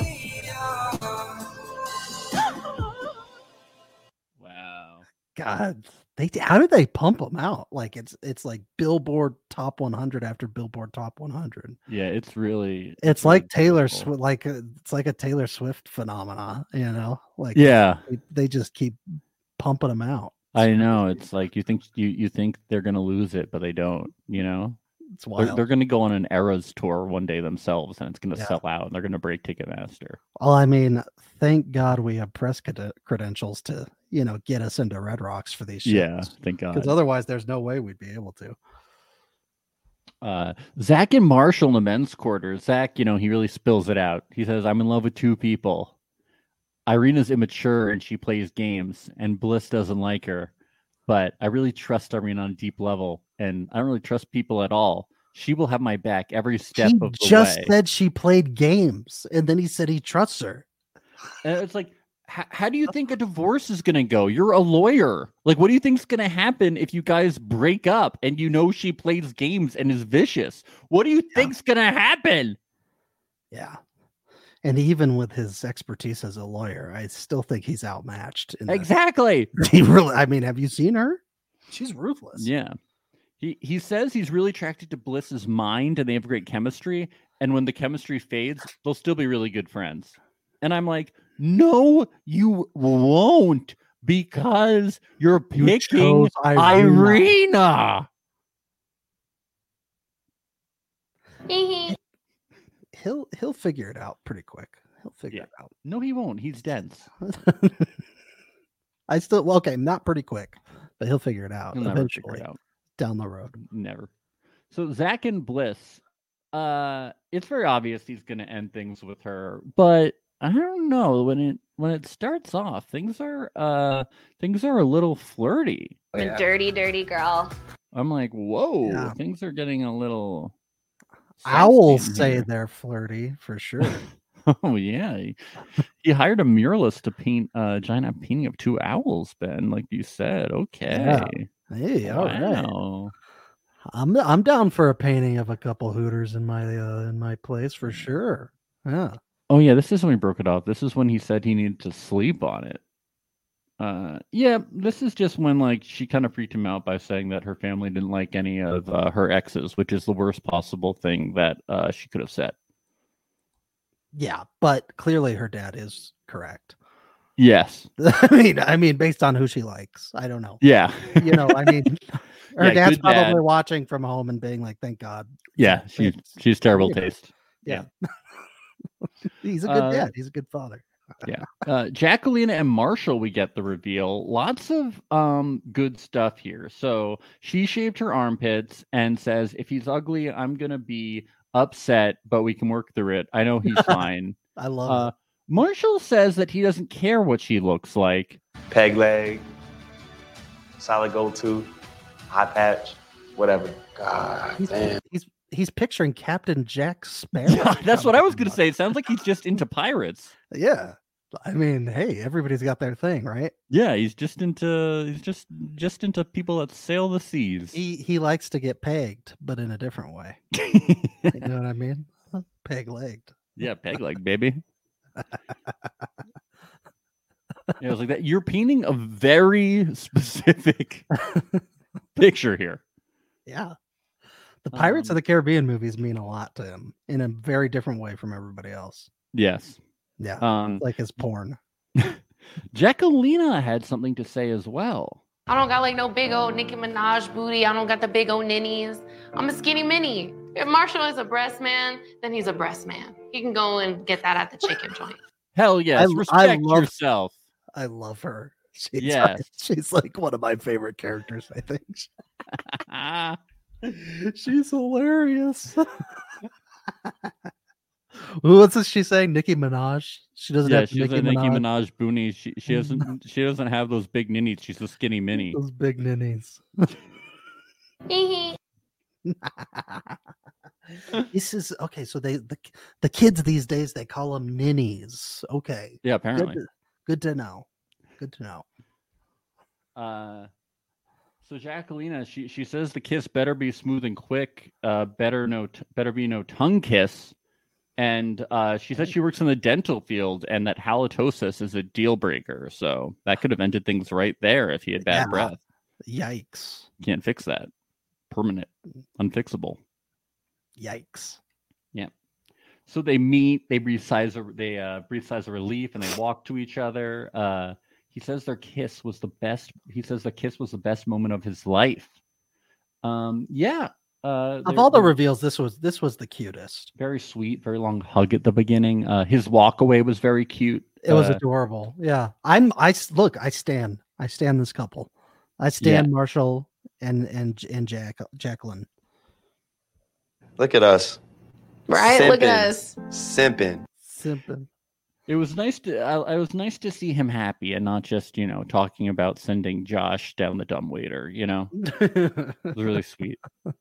Wow. God, how did they pump them out? Like it's like Billboard Top 100 after Billboard Top 100. Yeah, it's it's like Taylor Swift, it's like a Taylor Swift phenomena, you know? Like yeah, they just keep pumping them out. I know. It's like you think they're gonna lose it, but they don't. You know, it's wild. They're gonna go on an Eras tour one day themselves, and it's gonna sell out, and they're gonna break Ticketmaster. Well, I mean, thank God we have press credentials to get us into Red Rocks for these shows. Yeah, thank God. Because otherwise, there's no way we'd be able to. Zach and Marshall in the men's quarters. Zach, he really spills it out. He says, "I'm in love with two people. Irina's immature and she plays games, and Bliss doesn't like her. But I really trust Irina on a deep level, and I don't really trust people at all. She will have my back every step of the way." He just said she played games, and then he said he trusts her. And it's like, how do you think a divorce is going to go? You're a lawyer. Like, what do you think is going to happen if you guys break up and she plays games and is vicious? What do you think's going to happen? Yeah. And even with his expertise as a lawyer, I still think he's outmatched. Exactly. He really, I mean, have you seen her? She's ruthless. Yeah. He says he's really attracted to Bliss's mind and they have great chemistry. And when the chemistry fades, they'll still be really good friends. And I'm like, no, you won't, because you're picking Irina. He'll figure it out pretty quick. He'll figure it out. No, he won't. He's dense. Not pretty quick, but he'll figure it out He'll never figure eventually it out. down the road. Never. So Zach and Bliss, it's very obvious he's going to end things with her, but I don't know, when it starts off, things are a little flirty. I'm a dirty, dirty girl. I'm like, whoa, things are getting a little. Owls say they're flirty for sure. Oh yeah, he hired a muralist to paint a giant painting of two owls, Ben, like you said. Okay. Yeah. Hey, all right. I'm down for a painting of a couple hooters in my place for sure. Yeah. Oh yeah, this is when we broke it off. This is when he said he needed to sleep on it. Yeah, this is just when like she kind of freaked him out by saying that her family didn't like any of her exes, which is the worst possible thing that she could have said. Yeah, but clearly her dad is correct. Yes. I mean, based on who she likes, I don't know. Yeah. I mean, her dad's probably watching from home and being like, "Thank God." Yeah, she's terrible taste. Yeah. He's a good dad. He's a good father. Yeah. Jacqueline and Marshall, we get the reveal. Lots of good stuff here. So she shaved her armpits and says, if he's ugly, I'm gonna be upset, but we can work through it. I know he's fine. I love it. Marshall says that he doesn't care what she looks like. Peg leg, solid gold tooth, hot patch, whatever. God damn. He's picturing Captain Jack Sparrow. Yeah, that's what I was going to say. It sounds like he's just into pirates. Yeah. I mean, hey, everybody's got their thing, right? Yeah, he's just into people that sail the seas. He likes to get pegged, but in a different way. You know what I mean? Peg-legged. Yeah, peg-leg, baby. Yeah, I was like that. You're painting a very specific picture here. Yeah. The Pirates of the Caribbean movies mean a lot to him in a very different way from everybody else. Yes. Yeah. Like his porn. Jacquelina had something to say as well. I don't got like no big old Nicki Minaj booty. I don't got the big old ninnies. I'm a skinny mini. If Marshall is a breast man, then he's a breast man. He can go and get that at the chicken joint. Hell yes. Respect yourself. I love her. She's like one of my favorite characters, I think. She's hilarious. What's this she saying? Nicki Minaj? She doesn't have Nicki Minaj boonie. She doesn't have those big ninnies. She's a skinny mini. Those big ninnies. This is okay. So the kids these days, they call them ninnies. Okay. Yeah, apparently. Good to know. Good to know. So Jacquelina, she says the kiss better be smooth and quick. Better be no tongue kiss. And she said she works in the dental field and that halitosis is a deal breaker. So that could have ended things right there if he had bad breath. Yikes. You can't fix that. Permanent. Unfixable. Yikes. Yeah. So they meet, they breathe sighs of relief, and they walk to each other. He says their kiss was the best. He says the kiss was the best moment of his life. Yeah. Of all the reveals, this was the cutest. Very sweet, very long hug at the beginning. His walk away was very cute. It was adorable. Yeah. I stand this couple. I stand Marshall and Jacqueline. Look at us. Right? Simping. Look at us. Simping. It was nice to see him happy and not just, talking about sending Josh down the dumbwaiter, It was really sweet.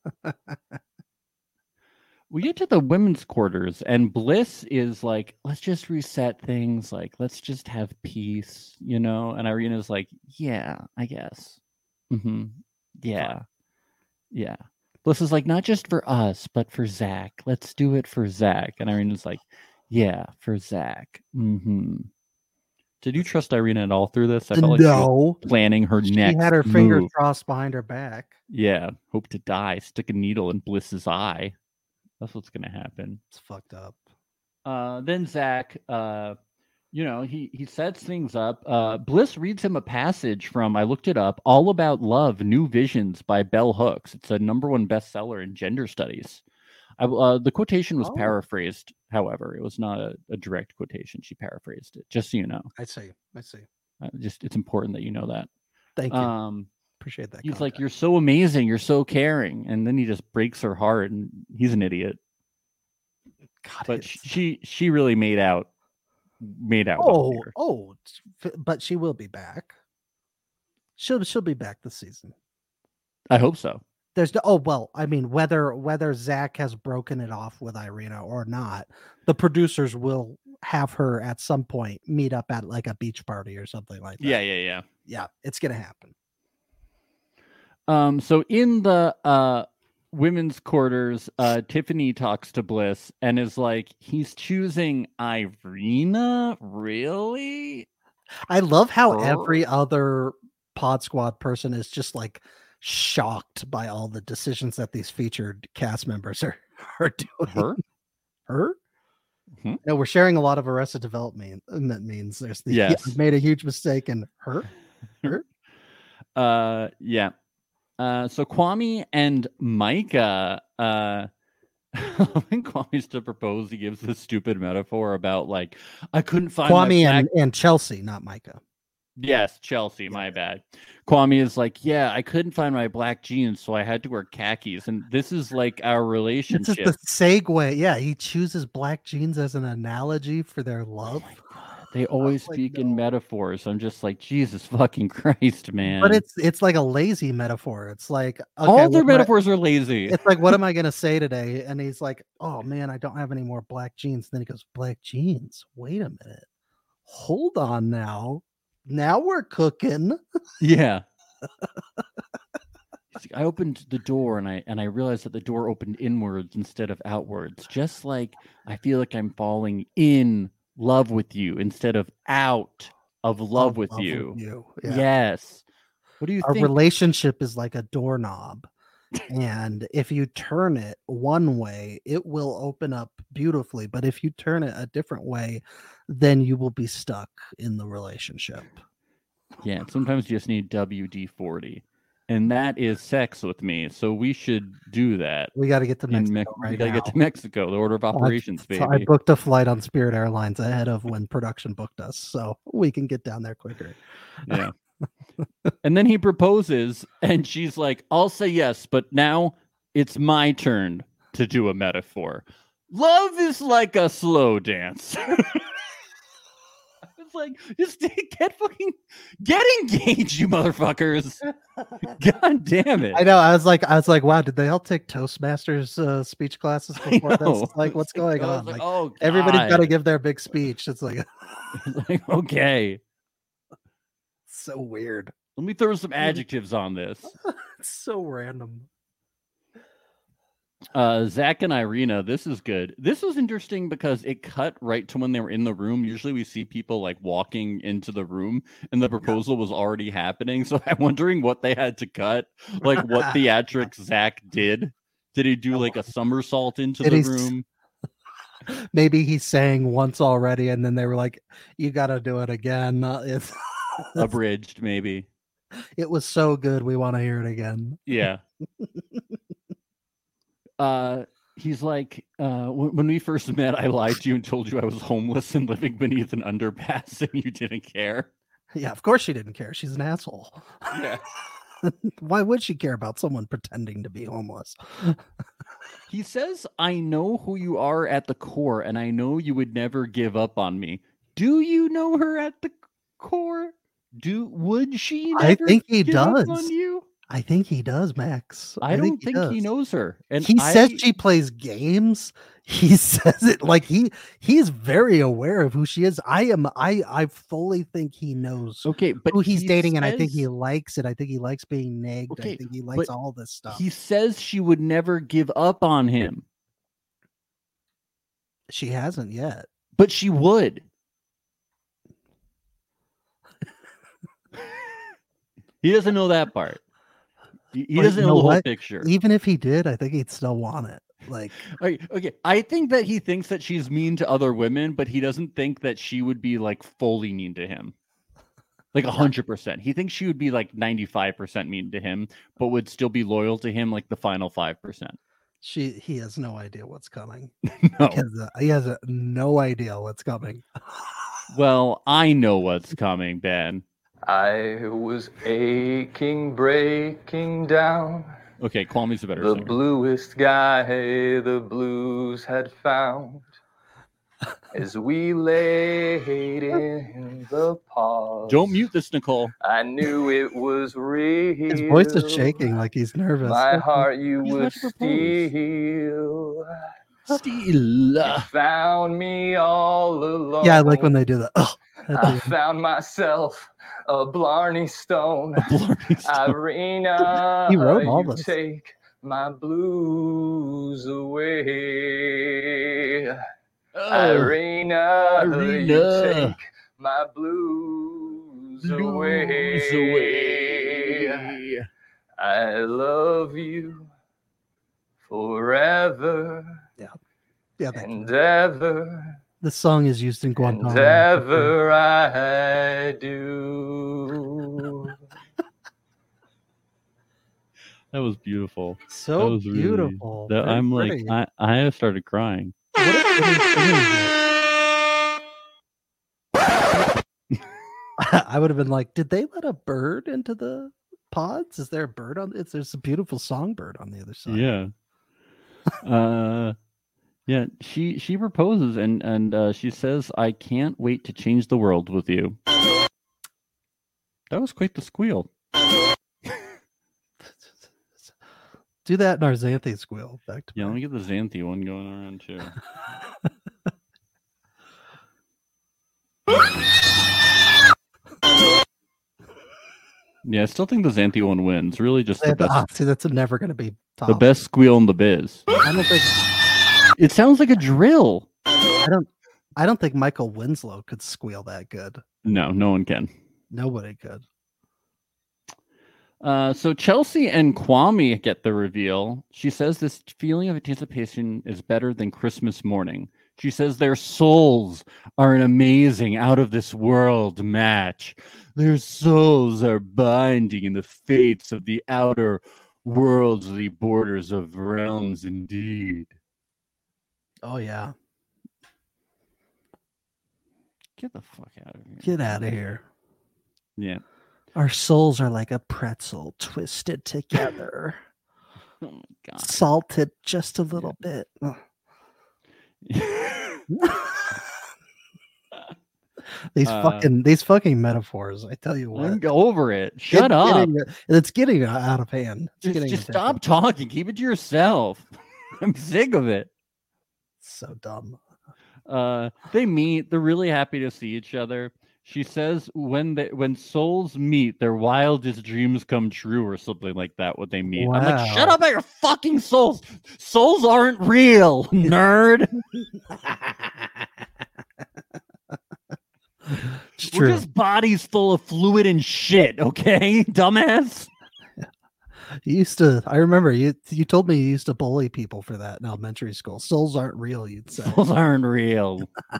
We get to the women's quarters and Bliss is like, let's just reset things. Like, let's just have peace, And Irina's like, yeah, I guess. Mm-hmm. Yeah. Yeah. Bliss is like, not just for us, but for Zach. Let's do it for Zach. And Irina's like, yeah, for Zach. Mm-hmm. Did you trust Irina at all through this? I felt like she was planning her next. She had her fingers crossed behind her back. Yeah, hope to die. Stick a needle in Bliss's eye. That's what's gonna happen. It's fucked up. Then Zach, he sets things up. Bliss reads him a passage from, I looked it up, All About Love, New Visions by Bell Hooks. It's a #1 bestseller in gender studies. The quotation was Oh. paraphrased. However, it was not a direct quotation. She paraphrased it. Just so you know. I see. It's important that you know that. Thank you. Appreciate that. He's like, "You're so amazing. You're so caring," and then he just breaks her heart, and he's an idiot. God, but she really made out. But she will be back. She'll be back this season. I hope so. There's whether Zach has broken it off with Irina or not, the producers will have her at some point meet up at like a beach party or something like that. Yeah. It's gonna happen. So in the women's quarters, Tiffany talks to Bliss and is like, "He's choosing Irina? Really?" I love how every other Pod Squad person is just like shocked by all the decisions that these featured cast members are doing. Her? Mm-hmm. No, we're sharing a lot of Arrested Development, and that means there's the Yes. made a huge mistake in her. Yeah. So Kwame and Micah, when Kwame's to propose, he gives this stupid metaphor about like, I couldn't find Kwame and Chelsea, not Micah. Yes, Chelsea, my bad. Kwame is like, yeah, I couldn't find my black jeans, so I had to wear khakis. And this is like our relationship. This is the segue. Yeah, he chooses black jeans as an analogy for their love. Oh my God. They always speak in metaphors. I'm just like, Jesus fucking Christ, man. But it's like a lazy metaphor. It's like, okay, all their metaphors are lazy. It's like, what am I going to say today? And he's like, oh man, I don't have any more black jeans. Then he goes, black jeans. Wait a minute. Hold on now. Now we're cooking. Yeah. I opened the door and I realized that the door opened inwards instead of outwards. Just like I feel like I'm falling in love with you instead of out of love with you. Yeah. Yes. What do you think? Our relationship is like a doorknob. And if you turn it one way, it will open up beautifully. But if you turn it a different way, then you will be stuck in the relationship. Yeah, sometimes you just need WD-40. And that is sex with me. So we should do that. We got to get to Mexico we got to get to Mexico, the order of operations, baby. I booked a flight on Spirit Airlines ahead of when production booked us, so we can get down there quicker. Yeah. And then he proposes, and she's like, I'll say yes, but now it's my turn to do a metaphor. Love is like a slow dance. It's like, just get engaged, you motherfuckers. God damn it. I know. I was like, wow, did they all take Toastmasters speech classes before this? Like, what's going on? Like, oh, God. Everybody's got to give their big speech. It's like, okay. So weird. Let me throw some adjectives on this. It's so random. Zach and Irina, this is good. This was interesting because it cut right to when they were in the room. Usually we see people like walking into the room and the proposal was already happening. So I'm wondering what they had to cut. Like what theatrics Zach did. Did he do like a somersault into the room? Maybe he sang once already and then they were like, you got to do it again. It's abridged, maybe. It was so good. We want to hear it again. Yeah. He's like, when we first met, I lied to you and told you I was homeless and living beneath an underpass and you didn't care. Yeah, of course she didn't care. She's an asshole. Yeah. Why would she care about someone pretending to be homeless? He says, I know who you are at the core and I know you would never give up on me. Do you know her at the core? Would she never I think he give does. up on you? I think he does, Max. I don't think he knows her. And he says she plays games. He says it like he's very aware of who she is. I fully think he knows but who he's dating, and I think he likes it. I think he likes being nagged. Okay, I think he likes all this stuff. He says she would never give up on him. She hasn't yet. But she would. He doesn't know that part. He doesn't know the whole picture. Even if he did, I think he'd still want it. Like, okay. I think that he thinks that she's mean to other women, but he doesn't think that she would be like fully mean to him. Like 100%. He thinks she would be like 95% mean to him, but would still be loyal to him like the final 5%. He has no idea what's coming. No. He has no idea what's coming. Well, I know what's coming, Ben. I was aching, breaking down. Okay, Kwame's a better The singer. bluest sky the blues had found. As we laid in the pause. Don't mute this, Nicole. I knew it was real. His voice is shaking like he's nervous. My heart you He's would about to propose. steal. Still. You found me all alone. Yeah, I like when they do that. Oh, I found myself a Blarney Stone. Irina, He wrote all you this. take my blues away. Irina, you take my blues away. I love you forever. Yeah, and ever. The song is used in Guantanamo. And ever I do. That was beautiful. So That was beautiful. Really, Very I'm pretty. like, I started crying. I would have been like, did they let a bird into the pods? Is there a bird on it? There's a beautiful songbird on the other side. Yeah. Yeah, she proposes and she says, "I can't wait to change the world with you." That was quite the squeal. Do that in our Xanthe squeal. Back to Yeah, let me get the Xanthe one going around too. Yeah, I still think the Xanthe one wins. Really, just the best. See, that's never going to be top. The best squeal in the biz. I don't think It sounds like a drill. I don't think Michael Winslow could squeal that good. No, no one can. Nobody could. So Chelsea and Kwame get the reveal. She says this feeling of anticipation is better than Christmas morning. She says their souls are an amazing, out of this world match. Their souls are binding in the fates of the outer worlds, the borders of realms indeed. Oh yeah. Get the fuck out of here. Get out of here. Yeah. Our souls are like a pretzel twisted together. Oh my god. Salted just a little bit. These fucking metaphors. I tell you what. I'm over it. Shut up. It's getting out of hand. Just stop talking. Keep it to yourself. I'm sick of it. So dumb. They meet. They're really happy to see each other. She says when souls meet, their wildest dreams come true, or something like that. What they meet. Wow. I'm like, shut up about your fucking souls. Souls aren't real, nerd. We're just bodies full of fluid and shit. Okay, dumbass. I remember you told me you used to bully people for that in elementary school. Souls aren't real, you'd say. Souls aren't real.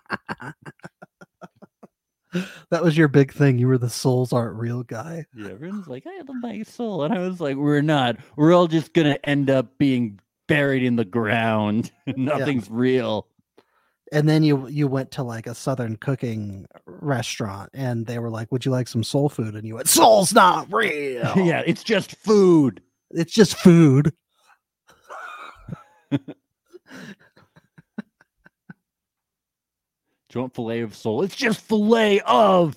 That was your big thing. You were the souls aren't real guy. Yeah, everyone's like, I have a nice soul. And I was like, we're not. We're all just going to end up being buried in the ground. Nothing's real. And then you went to like a Southern cooking restaurant and they were like, would you like some soul food? And you went, soul's not real. Yeah, it's just food. It's just food. Do you want filet of soul? It's just filet of.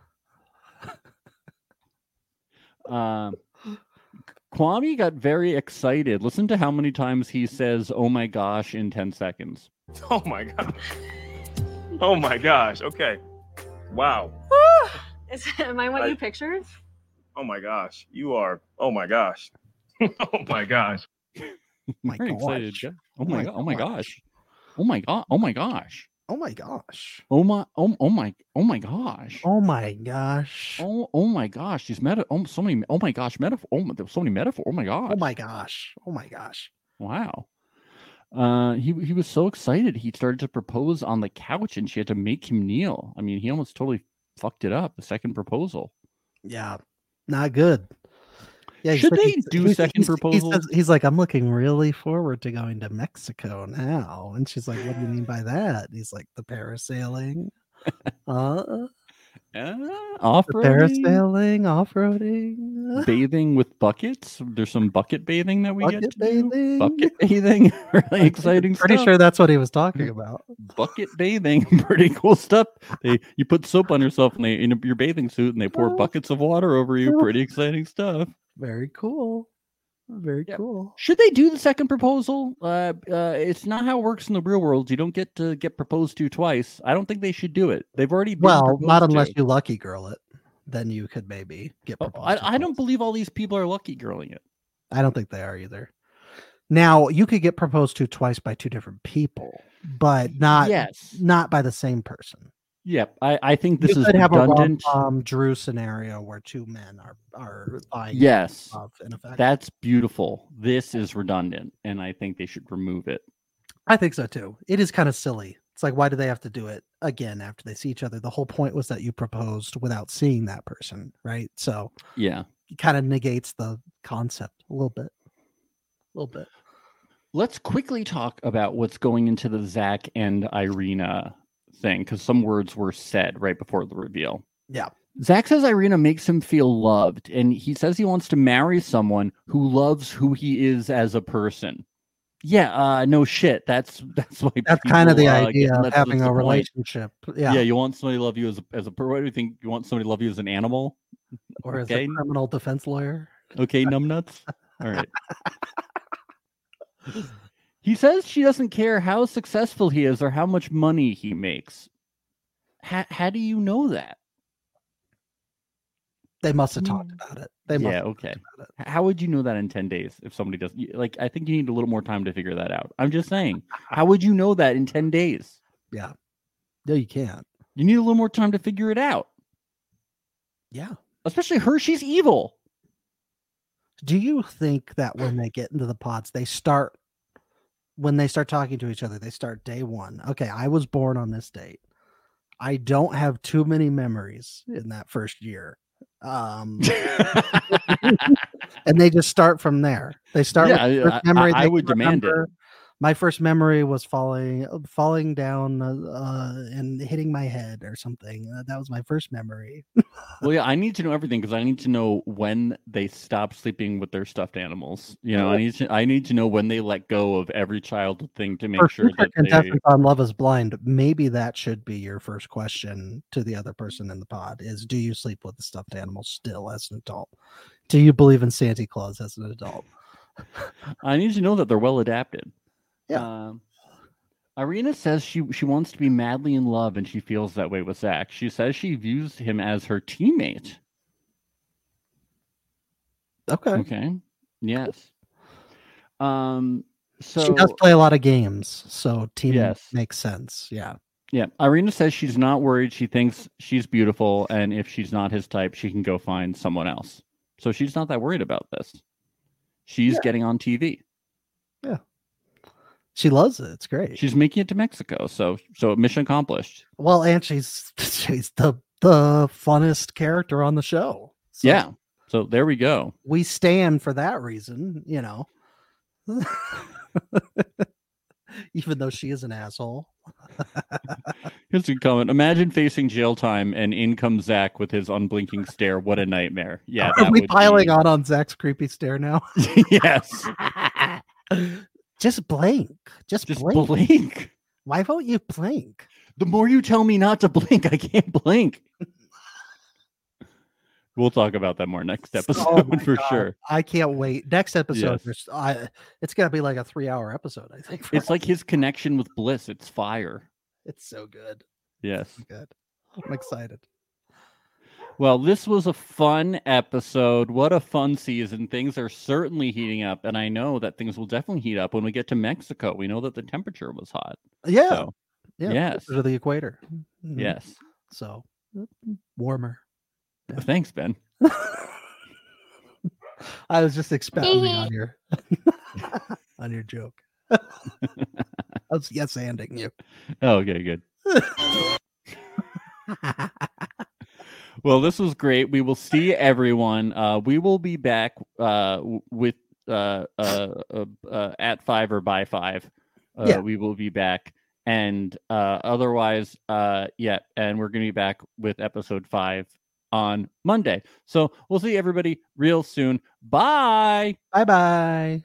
Kwame got very excited. Listen to how many times he says, oh my gosh, in 10 seconds. Oh my gosh. Oh my gosh. Okay. Wow. Am I what you pictured? Oh my gosh. You are. Oh my gosh. Oh my gosh. Very excited. Oh my god. Oh my gosh. Oh my god. Oh my gosh. Oh my gosh. Oh my gosh. Oh my gosh. Oh my gosh. These so many oh my gosh metaphor. There's so many metaphor. Oh my gosh. Oh my gosh. Oh my gosh. Wow. He was so excited. He started to propose on the couch and she had to make him kneel. I mean, he almost totally fucked it up. The second proposal. Yeah. Not good. Yeah, Should they do second proposal? He's like, I'm looking really forward to going to Mexico now. And she's like, what do you mean by that? And he's like, the parasailing. Off-roading? Parasailing, off-roading. Bathing with buckets. There's some bucket bathing that we Bucket get to bathing. do. Bucket bathing. Really exciting stuff. Pretty sure that's what he was talking about. Bucket bathing. Pretty cool stuff. You put soap on yourself in your bathing suit and they pour buckets of water over you. Pretty exciting stuff. Very cool. Very cool. Should they do the second proposal? It's not how it works in the real world. You don't get to get proposed to twice. I don't think they should do it. They've already been not unless to. you lucky girl it. Then you could maybe get proposed. I don't believe all these people are lucky girling it. I don't think they are either. Now you could get proposed to twice by two different people, but not by the same person. Yep, I think this you is could have redundant. a Drew scenario where two men are buying. Yes, in effect. That's beautiful. This is redundant, and I think they should remove it. I think so too. It is kind of silly. It's like, why do they have to do it again after they see each other? The whole point was that you proposed without seeing that person, right? So yeah, it kind of negates the concept a little bit. Let's quickly talk about what's going into the Zach and Irina thing, because some words were said right before the reveal. Yeah. Zach says Irina makes him feel loved, and he says he wants to marry someone who loves who he is as a person. Yeah, no shit. That's why that's kind of the idea of having a relationship. Yeah, you want somebody to love you as a what do you think? You want somebody to love you as an animal or as a criminal defense lawyer? Okay, numbnuts. All right. He says she doesn't care how successful he is or how much money he makes. How do you know that? They must have talked about it. Okay. How would you know that in 10 days if somebody does? I think you need a little more time to figure that out. I'm just saying. How would you know that in 10 days? Yeah. No, you can't. You need a little more time to figure it out. Yeah. Especially her. She's evil. Do you think that when they get into the pods, when they start talking to each other, they start day one? Okay, I was born on this date. I don't have too many memories in that first year. And they just start from there. They start with the first memory. I would demand it. My first memory was falling down and hitting my head or something. That was my first memory. Well, yeah, I need to know everything because I need to know when they stop sleeping with their stuffed animals. I need to know when they let go of every childhood thing to make sure that contestants on Love Is Blind, maybe that should be your first question to the other person in the pod: is do you sleep with the stuffed animal still as an adult? Do you believe in Santa Claus as an adult? I need to know that they're well adapted. Yeah. Irina says she wants to be madly in love, and she feels that way with Zach. She says she views him as her teammate. Okay. Yes. So she does play a lot of games, so team makes sense. Yeah. Yeah. Irina says she's not worried. She thinks she's beautiful, and if she's not his type, she can go find someone else. So she's not that worried about this. She's getting on TV. Yeah. She loves it. It's great. She's making it to Mexico, so mission accomplished. Well, and she's the funnest character on the show. So yeah. So there we go. We stand for that reason, even though she is an asshole. Here's a comment. Imagine facing jail time and in comes Zach with his unblinking stare. What a nightmare. Yeah. Are we piling on Zach's creepy stare now? Yes. Just blink. Just blink. Why won't you blink? The more you tell me not to blink, I can't blink. We'll talk about that more next episode for sure. I can't wait. Next episode, it's going to be like a 3-hour episode, I think. It's like his connection with Bliss. It's fire. It's so good. Yes. So good. I'm excited. Well, this was a fun episode. What a fun season. Things are certainly heating up, and I know that things will definitely heat up when we get to Mexico. We know that the temperature was hot. Yeah. So, yes. To the equator. Mm-hmm. Yes. So, warmer. Yeah. Thanks, Ben. I was just expounding on your joke. I was yes-anding you. Okay, good. Well, this was great. We will see everyone. We will be back with at 5 or by 5. We will be back. And otherwise, and we're going to be back with episode 5 on Monday. So we'll see everybody real soon. Bye. Bye-bye.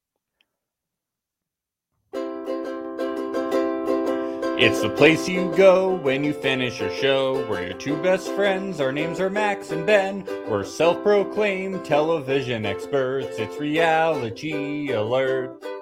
It's the place you go when you finish your show. We're your 2 best friends. Our names are Max and Ben. We're self-proclaimed television experts. It's Reality Alert.